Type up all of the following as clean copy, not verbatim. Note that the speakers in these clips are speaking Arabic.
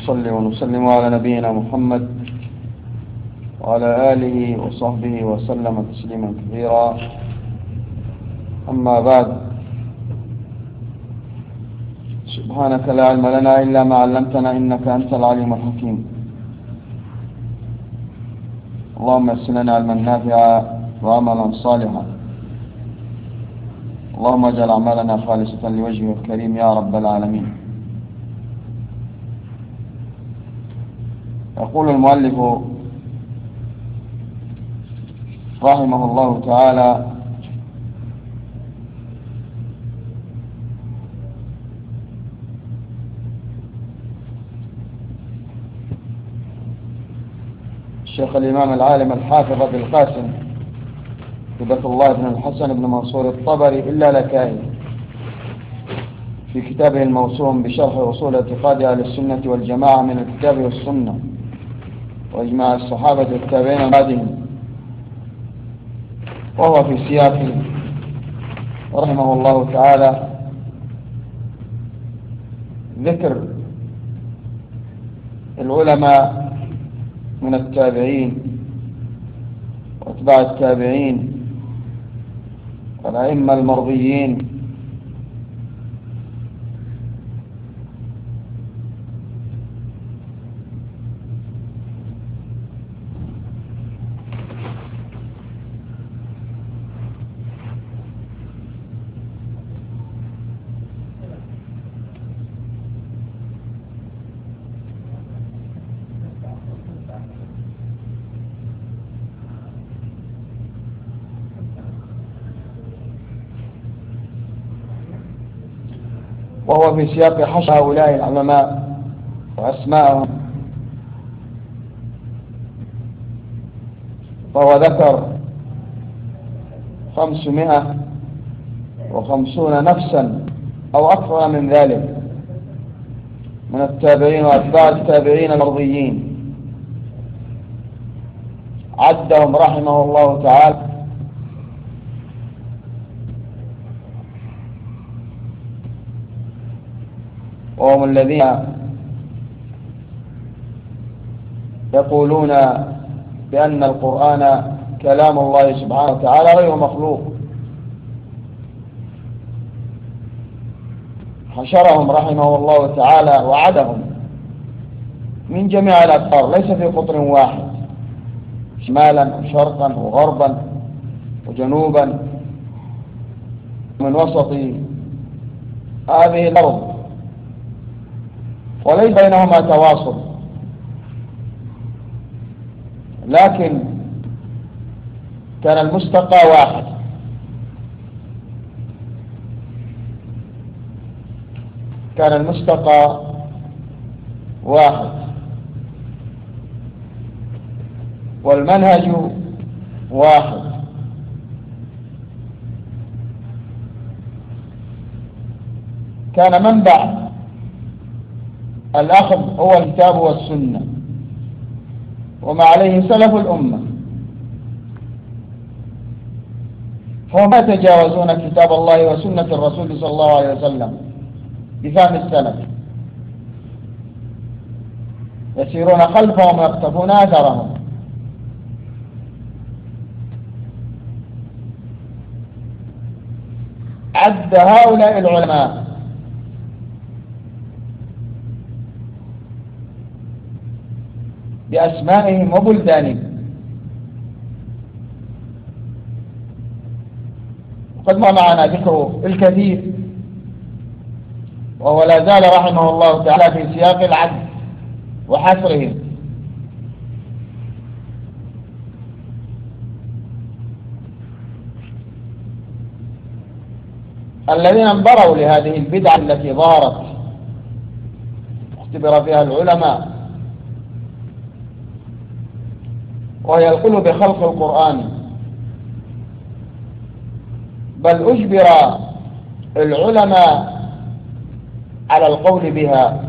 نصلي ونسلم على نبينا محمد وعلى آله وصحبه وسلم تسليما كثيرا. أما بعد، سبحانك لا علم لنا إلا ما علمتنا إنك أنت العليم الحكيم. اللهم يسر لنا علما نافعا وعملا صالحا. اللهم اجعل أعمالنا خالصة لوجهك الكريم يا رب العالمين. يقول المؤلف رحمه الله تعالى: الشيخ الإمام العالم الحافظ أبي القاسم هبة الله بن الحسن بن منصور الطبري إلا لكائي في كتابه الموسوم بشرح أصول اعتقاد أهل السنة والجماعة من الكتاب والسنة وإجماع الصحابة والتابعين بعدهم، وهو في سياق رحمه الله تعالى ذكر العلماء من التابعين واتباع التابعين والأئمة المرضيين وهو في سياق حشر هؤلاء العلماء وأسماءهم، فهو ذكر 550 نفسا أو أكثر من ذلك من التابعين وأتباع التابعين المرضيين، عدهم رحمه الله تعالى وهم الذين يقولون بأن القرآن كلام الله سبحانه وتعالى غير مخلوق. حشرهم رحمه الله تعالى وعدهم من جميع الأقطار، ليس في قطر واحد، شمالا وشرقا وغربا وجنوبا من وسط هذه الأرض، وليس بينهما تواصل، لكن كان المستقى واحد. كان المستقى واحد والمنهج واحد. كان منبع الأخذ هو الكتاب والسنة وما عليه سلف الأمة، فهم ما يتجاوزون كتاب الله وسنة الرسول صلى الله عليه وسلم بفهم السلف، يسيرون خلفهم ويقتفون أثرهم. عد هؤلاء العلماء بأسمائهم وبلدانهم، وقد ما معنا ذكر الكثير، وهو لا زال رحمه الله تعالى في سياق العد وحصرهم. الذين انبروا لهذه البدعة التي ظهرت اختبر فيها العلماء، وهي القول بخلق القرآن، بل أجبر العلماء على القول بها،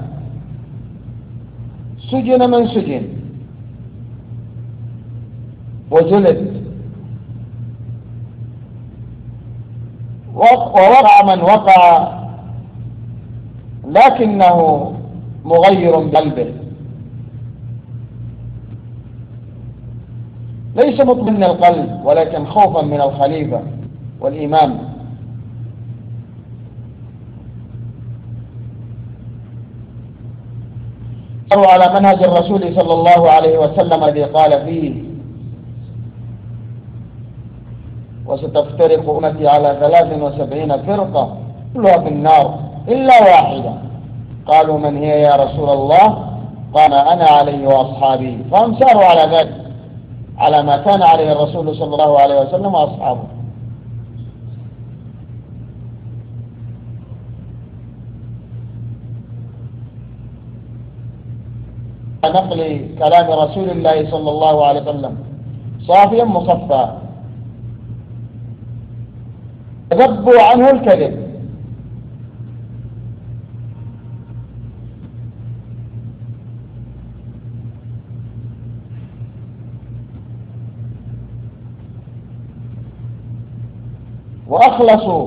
سجن من سجن وجلد، ووقع من وقع، لكنه مغير بقلبه ليس مطمئن القلب ولكن خوفا من الخليفة والإمام. صاروا على منهج الرسول صلى الله عليه وسلم الذي قال فيه: وستفترق أمتي على 73 فرقة كلها في النار إلا واحدة. قالوا: من هي يا رسول الله؟ قال: أنا عليه وأصحابي. فهم ساروا على ذلك، على ما كان عليه الرسول صلى الله عليه وسلم وأصحابه. نقل كلام رسول الله صلى الله عليه وسلم صافيا مصفى، ذبوا عنه الكذب. وأخلصوا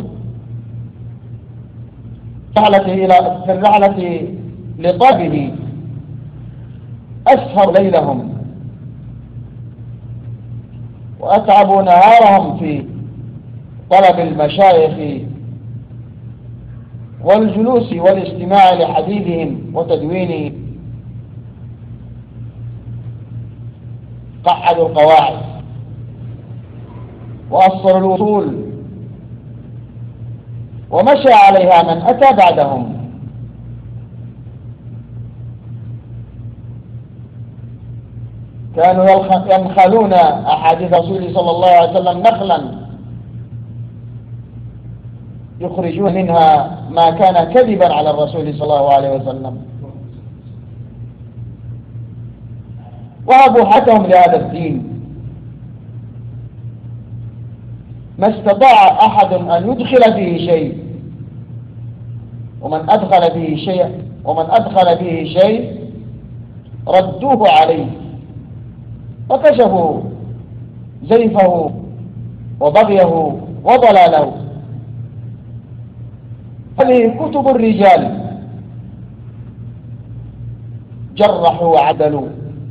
في الرحلة لطلبه، أسهروا ليلهم وأتعبوا نهارهم في طلب المشايخ والجلوس والاستماع لحديثهم وتدوين قعدوا القواعد وأصلوا الوصول ومشى عليها من أتى بعدهم. كانوا ينخلون أحاديث رسول صلى الله عليه وسلم نخلا يخرجون منها ما كان كذبا على الرسول صلى الله عليه وسلم، وهبوا حتهم لهذا الدين. ما استطاع أحد أن يدخل فيه شيء، ومن أدخل فيه شيء ردوه عليه وكشفوا زيفه وبغيه وضلاله. هذه كتب الرجال، جرحوا وعدلوا.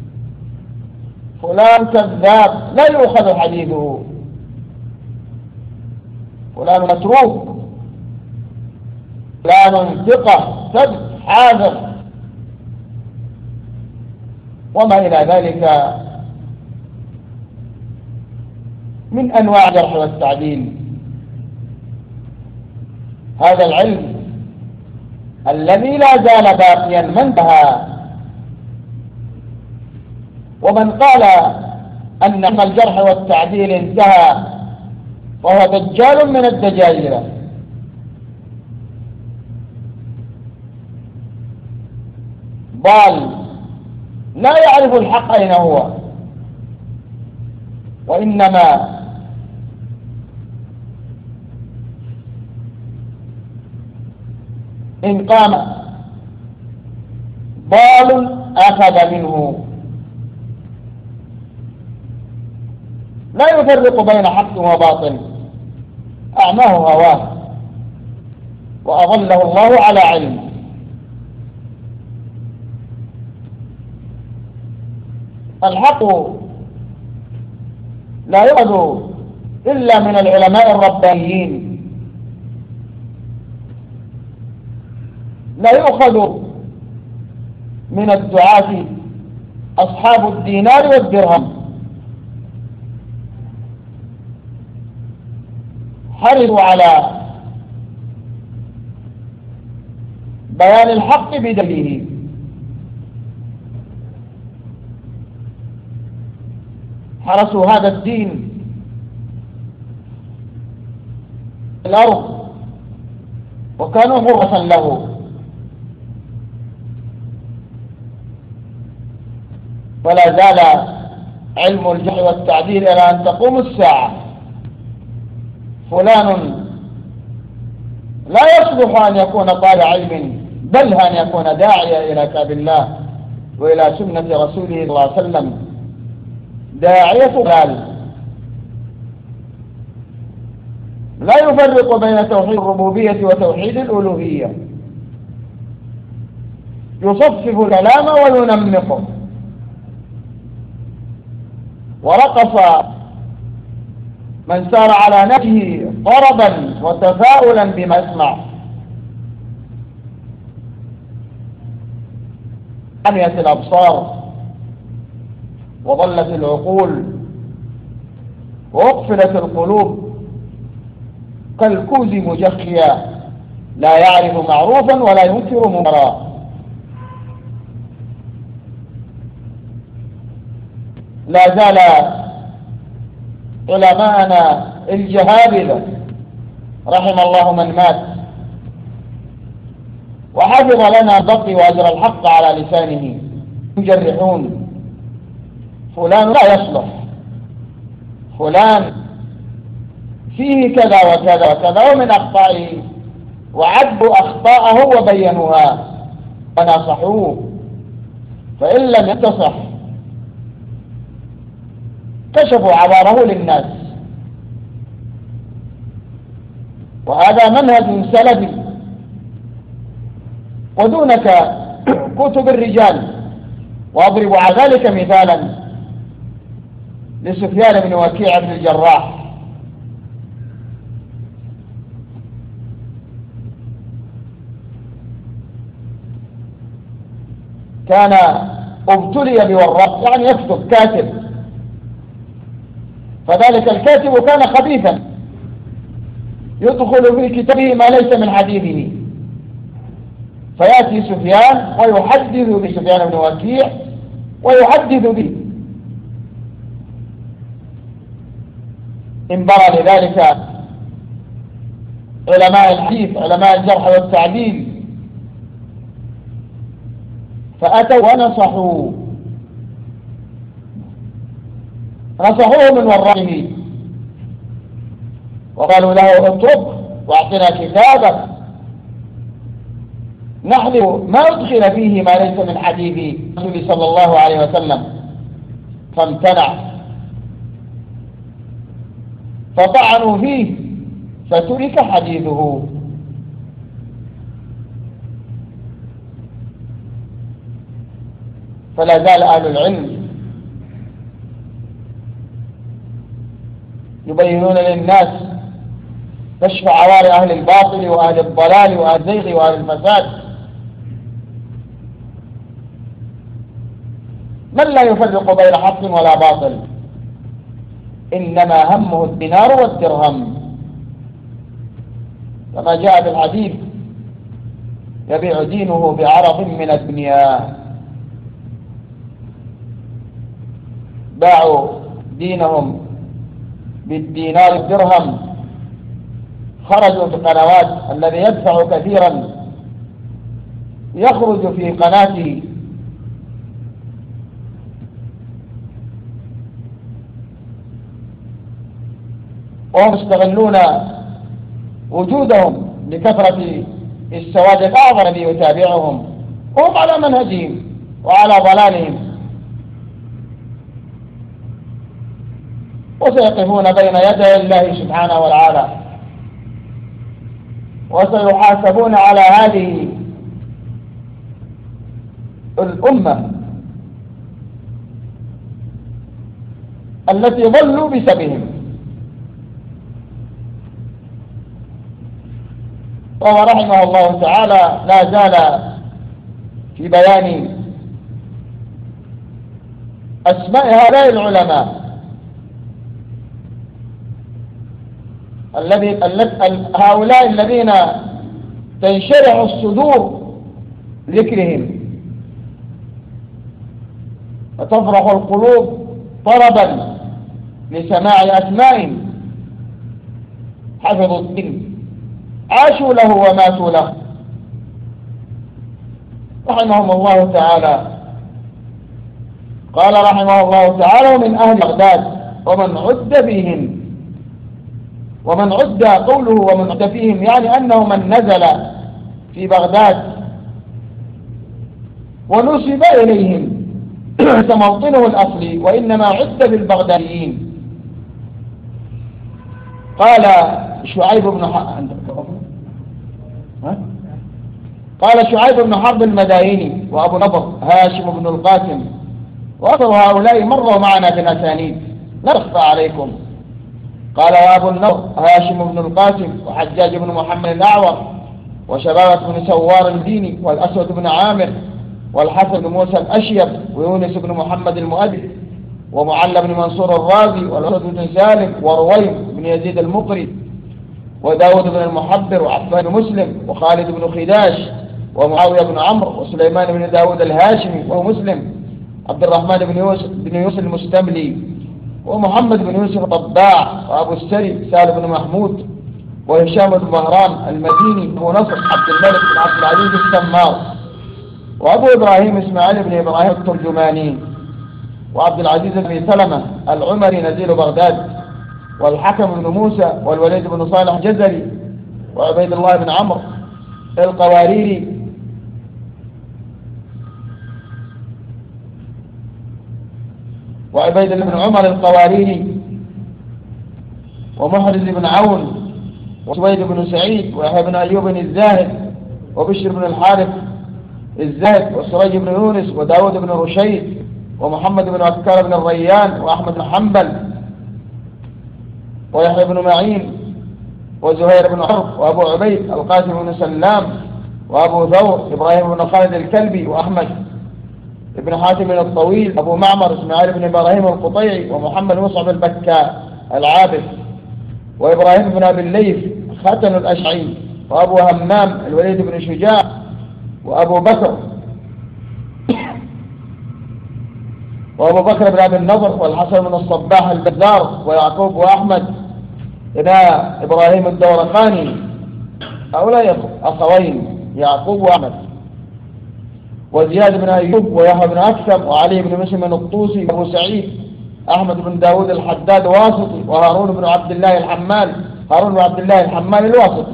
فلان كذاب لا يؤخذ حديثه، فلان متروك، فلان ثقة ثبت حاذر، وما إلى ذلك من أنواع الجرح والتعديل. هذا العلم الذي لا زال باقيا ما انتهى. ومن قال أن الجرح والتعديل انتهى فهو دجال من الدجاجلة. ضال لا يعرف الحق أين هو، وإنما إن قام ضال أخذ منه، لا يفرق بين حق وباطل، أعماه هواه وأضله الله على علم. الحق لا يؤخذ إلا من العلماء الربانيين، لا يؤخذ من الدعاة أصحاب الدينار والدرهم. حرصوا على بيان الحق بدليله. حرسوا هذا الدين في الأرض وكانوا حرسا له. ولا زال علم الجرح والتعديل إلى أن تقوم الساعة. فلان لا يصلح أن يكون طالب علم، بل أن يكون داعيا إلى كتاب الله وإلى سنة رسوله صلى الله عليه وسلم، داعية ضلال. لا يفرق بين توحيد الربوبية وتوحيد الألوهية، يصفف الكلام وينمقه ورقص من سار على نهجه طربا وتفاؤلا بما يسمع. عميت الأبصار وضلت العقول وأقفلت القلوب كالكوز مجخيا لا يعرف معروفا ولا ينكر منكرا. لا زال علماءنا الجهابذة رحم الله من مات وحفظ لنا البقي وأجر الحق على لسانه يجرحون: فلان لا يصلح، فلان فيه كذا وكذا وكذا ومن أخطائه، وعدوا أخطاءه وبينوها ونصحوه، فإن لم ينتصح كشفوا عباره للناس. وهذا منهج سلفي. ودونك كتب الرجال، وأضرب على ذلك مثالا لسفيان بن وكيع بن الجراح. كان ابتلي بوراق، يعني يكتب، كاتب، فذلك الكاتب كان خبيثا يدخل في كتابه ما ليس من حديثه، فيأتي سفيان ويحدث بسفيان بن وكيع ويحدث به. انبرى لذلك علماء الحديث، علماء الجرح والتعديل، فأتوا ونصحوه من ورائه وقالوا له: اترك واعطنا كتابك نحن ما أدخل فيه ما ليس من حديث الرسول صلى الله عليه وسلم. فامتنع، فطعنوا فيه فترك حديثه. فلا زال أهل العلم يبينون للناس كشف عوار أهل الباطل وأهل الضلال وأهل الزيغ وأهل الفساد. من لا يفرق بين حق ولا باطل، إنما همه الدينار والدرهم، كما جاء في الحديث: يبيع دينه بعرض من الدنيا. باعوا دينهم بالدينار والدرهم، خرجوا في قنوات. الذي يدفع كثيرا يخرج في قناته وهم يستغلون وجودهم لكثرة السواد الأعظم الذي يتابعهم، وهم على منهجهم وعلى ضلالهم، وسيقفون بين يدي الله سبحانه وتعالى وسيحاسبون على هذه الأمة التي ضلوا بسببهم. وهو رحمه الله تعالى لا زال في بيان أسماء هؤلاء العلماء هؤلاء الذين تنشرح الصدور ذكرهم وتفرح القلوب طلبا لسماع أسمائهم. حفظوا الدين، عاشوا له وماتوا له، رحمهم الله تعالى. قال رحمه الله تعالى: ومن أهل بغداد ومن عد فيهم. ومن عد قوله ومن عد فيهم يعني أنه من نزل في بغداد ونسب إليهم كموطنه الأصلي، وإنما عد بالبغداديين. قال شعيب بن حرب المدائني وأبو نضر هاشم بن القاسم، وأكثر هؤلاء مروا معنا في الأسانيد. لا تخفى عليكم. قال وأبو النضر هاشم بن القاسم وحجاج بن محمد الأعور وشبابة بن سوار الديني والأسود بن عامر والحسن بن موسى الأشيب ويونس بن محمد المؤدب ومعلى بن منصور الرازي والأسود بن سالم ورويم بن يزيد المقري وداود بن المحبر وعفان بن مسلم وخالد بن خداش ومعاوية بن عمرو وسليمان بن داود الهاشمي ومسلم عبد الرحمن بن يوسف المستملي ومحمد بن يوسف الطباع وأبو السري سالم بن محمود وهشام بن مهران المديني ونصر عبد الملك بن عبد العزيز السمار وأبو إبراهيم إسماعيل بن إبراهيم الترجماني وعبد العزيز بن سلمة العمري نزيل بغداد والحكم بن موسى والوليد بن صالح جزري وعبيد الله بن عمرو القواريري وعبيد الله بن عمر القواريري ومحرز بن عون وسويد بن سعيد ويحيى بن أيوب الزاهد وبشر بن الحارث الزاهد وسريج بن يونس وداود بن رشيد ومحمد بن عكار بن الريان وأحمد بن حنبل ويحيى بن معين وزهير بن حرب وأبو عبيد القاسم بن سلام وأبو ثور إبراهيم بن خالد الكلبي وأحمد بن حاتم الطويل أبو معمر إسماعيل بن إبراهيم القطيعي ومحمد مصعب البكاء العابد وإبراهيم بن أبي الليث ختن الأشعري وأبو همام الوليد بن شجاع وأبو بكر بن أبي النضر والحسن بن الصباح البزار ويعقوب وأحمد بن إبراهيم الدورقاني هؤلاء أخوين يعقوب وأحمد وزياد بن أيوب ويحيى بن أكثم وعلي بن مسلم الطوسي وأبو سعيد أحمد بن داود الحداد واسطي وهارون بن عبد الله الحمال الواسطي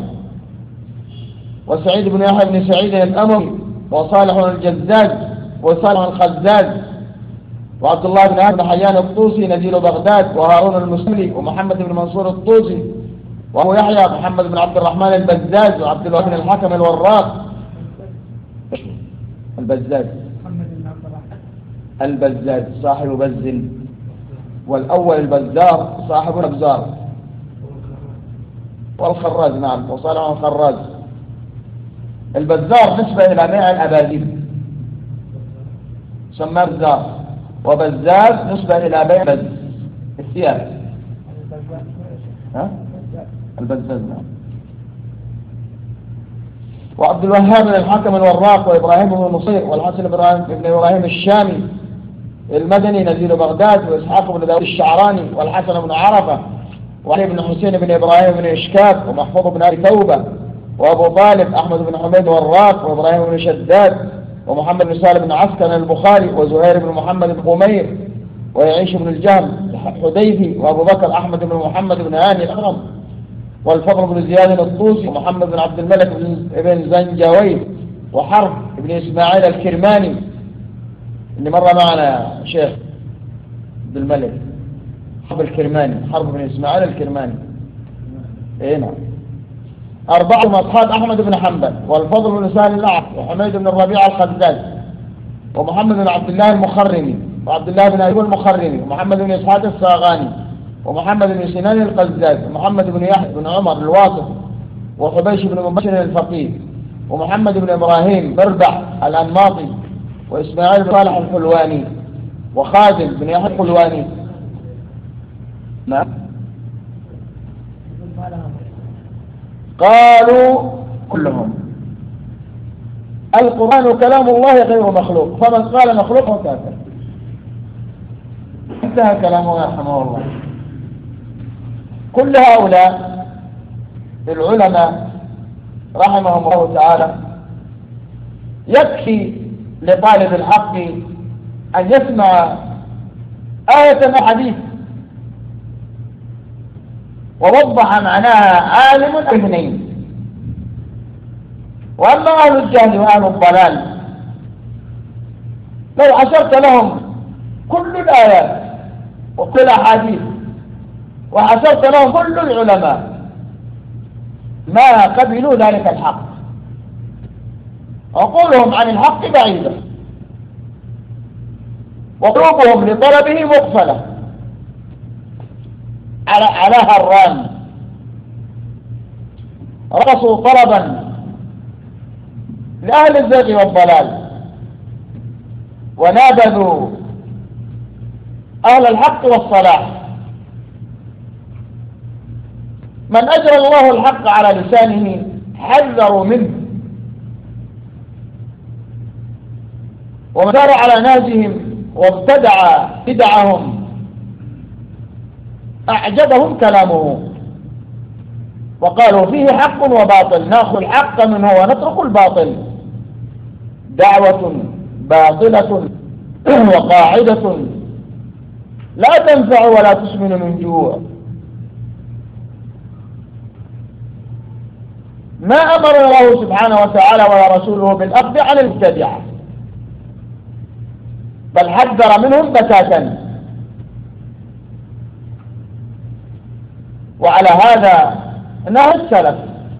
وسعيد بن يحيى بن سعيد الأموي وصالح الجزاز وصالح الخزاز وعبد الله بن حيان الطوسي نزيل بغداد وهارون المسلي ومحمد بن منصور الطوسي وأبو يحيى محمد بن عبد الرحمن البزاز وعبد الله بن الحكم الوراق البزاز صاحب بزل والأول البزار صاحب الأبزار والخراز نعم وصالح الخراز. البزار نسبة إلى بيع الأبازيل سماه بزار وبزاز نسبة إلى بيع الثياب البزاز نعم. وعبد الوهاب بن الحكم الوراق وإبراهيم بن نصير والحسن بن إبراهيم الشامي المدني نزيل بغداد وإسحاق بن داود الشعراني والحسن بن عرفة وعلي بن حسين بن إبراهيم بن إشكاب ومحفوظ بن أبي توبة وأبو طالب أحمد بن حميد الوراق وإبراهيم بن شداد ومحمد بن سالم بن عسكر البخاري وزهير بن محمد بن قمير ويعيش بن الجهم حديثي وأبو بكر أحمد بن محمد بن هاني الأخرم والفضل بن زياد الطوسي ومحمد بن عبد الملك بن زنجاوي وحرب بن إسماعيل الكرماني اللي مر معنا يا شيخ عبد الملك حرب بن إسماعيل الكرماني إيه نعم. أربعة أصحاب أحمد بن حنبل والفضل بن سهل الأعرج وحميد بن الربيع الخزاز ومحمد بن عبد الله المخرمي وعبد الله بن أيوب المخرمي ومحمد بن إسحاق الصاغاني ومحمد بن سنان القزاز ومحمد بن يحيى بن عمر الواسط وحبيش بن مبشر الفقيه ومحمد بن إبراهيم بربع الأنماطي وإسماعيل بن صالح الحلواني وخادم بن يحيى الحلواني. نعم. قالوا كلهم القرآن كلام الله غير مخلوق فمن قال مخلوق هو كافر. انتهى كلامه رحمه الله. كل هؤلاء العلماء رحمهم الله تعالى يكفي لطالب الحق أن يسمع آية أو حديث ووضح معناها عالم أو اثنين. وأما أهل الجهل وأهل الضلال لو حشرت لهم كل الآيات وكل الأحاديث وحشرت لهم كل العلماء ما قبلوا ذلك الحق. عقولهم عن الحق بعيدة وقلوبهم لطلبه مقفلة على هران، رقصوا طلبا لأهل الزيغ والضلال، ونابذوا أهل الحق والصلاح. من أجرى الله الحق على لسانه حذروا منه، ومن سار على نهجهم وابتدع بدعهم أعجبهم كلامه، وقالوا فيه حق وباطل، نأخذ الحق منه ونترك الباطل. دعوة باطلة وقاعدة لا تنفع ولا تسمن من جوع. ما أمر الله سبحانه وتعالى ولا رسوله بالأخذ عن المبتدعة، بل حذر منهم بتاتا. وعلى هذا نهى السلف.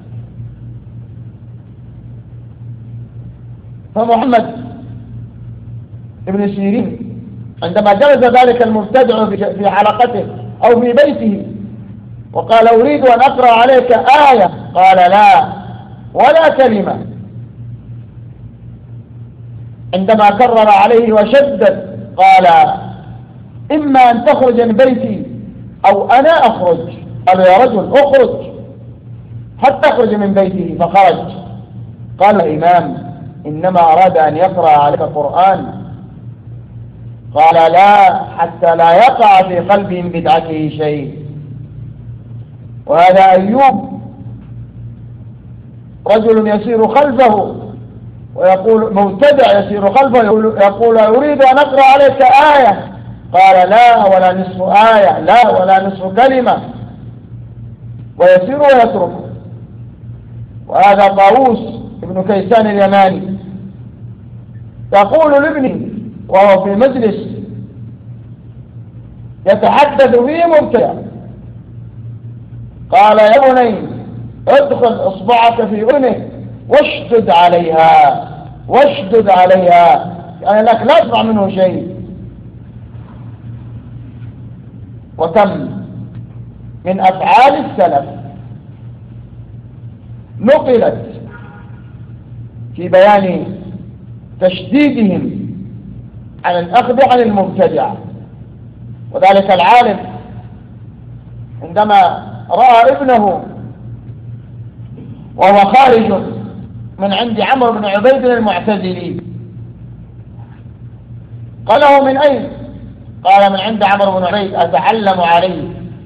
فمحمد ابن سيرين عندما جلس ذلك المبتدع في حلقته أو في بيته وقال أريد أن أقرأ عليك آية، قال لا ولا كلمة. عندما كرر عليه وشدد قال إما أن تخرج من بيتي أو أنا أخرج. قال يا رجل أخرج حتى أخرج من بيته، فخرج. قال الإمام إنما أراد أن يقرأ عليك القرآن. قال لا، حتى لا يقع في قلبي من بدعته شيء. وهذا أيوب رجل يسير خلفه ويقول مبتدع يسير خلفه يقول أريد أن أقرأ عليك آية، قال لا ولا نصف آية، لا ولا نصف كلمة، ويسير ويترك. وهذا طاووس ابن كيسان اليماني يقول لابنه وهو في مجلس يتحدث فيه مبتدع، قال يا بني ادخل اصبعك في اذنك واشدد عليها، واشدد عليها، يعني لك لا تسمع منه شيء. وكم من افعال السلف نقلت في بيان تشديدهم عن الأخذ عن المبتدع. وذلك العالم عندما رأى ابنه وهو خارج من عند عمرو بن عبيد المعتزلي قال له من أين؟ قال من عند عمرو بن عبيد أتعلم عليه.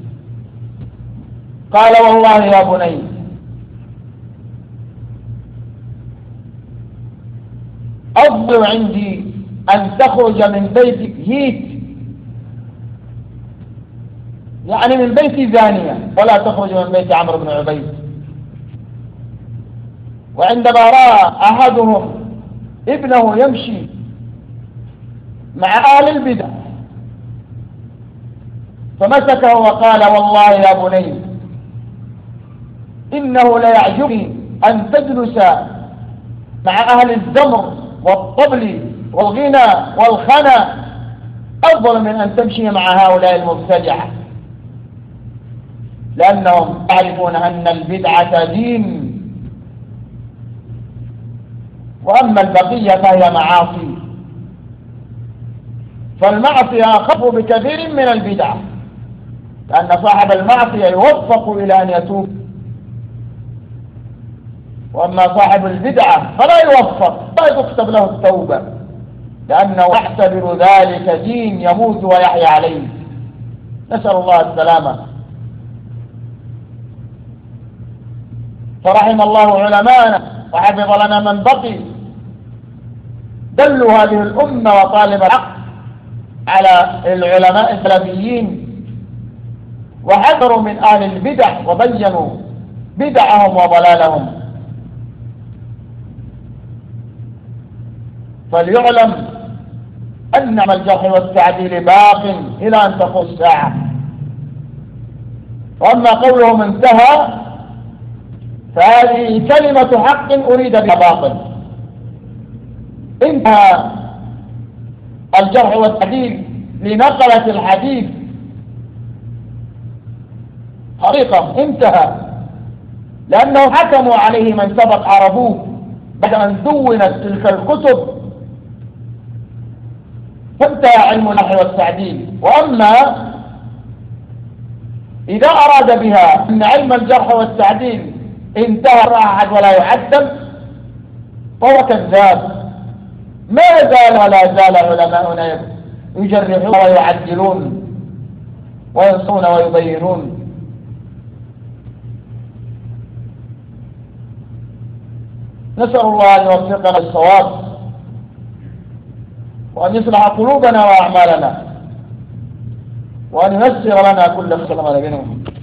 قال والله يا بني أفضل عندي أن تخرج من بيتك هيت، يعني من بيت زانية، ولا تخرج من بيت عمرو بن عبيد. وعندما رأى أحدهم ابنه يمشي مع أهل البدع فمسكه وقال والله يا بني إنه ليعجبني أن تجلس مع أهل الزمر والطبل والغنى والخنا أفضل من أن تمشي مع هؤلاء المبتدعة، لأنهم يعرفون أن البدعة دين، وأما البقية فهي معاصي. فالمعصية أخف بكثير من البدعة، لأن صاحب المعصية يوفق إلى أن يتوب، وأما صاحب البدعة فلا يوفق، لا تكتب له التوبة، لأنه يعتبر ذلك دين يموت ويحيا عليه. نسأل الله السلامة. فرحم الله علماءنا وحفظ لنا من بقي، دلوا هذه الأمة وطالب الحق على العلماء السلفيين، وحذروا من أهل البدع وبينوا بدعهم وضلالهم. فليعلم أن نعم الجرح والتعديل باق إلى أن تقوم الساعة. وأما قولهم انتهى فهذه كلمة حق أريد بها باطل. انتهى الجرح والتعديل لنقلة الحديث حقيقة انتهى، لأنهم حكموا عليه من سبق عرفوه بعد أن دونت تلك الكتب، فانتهى علم الجرح والتعديل. وأما إذا أراد بها أن علم الجرح والتعديل انتهى أحد ولا يعدل فهو كذاب. ما زال ولا زال علماؤنا يجرحون ويعدلون وينصون ويبينون. نسأل الله أن يوفقنا للصواب وأن يصلح قلوبنا وأعمالنا وأن ييسر لنا كل خير.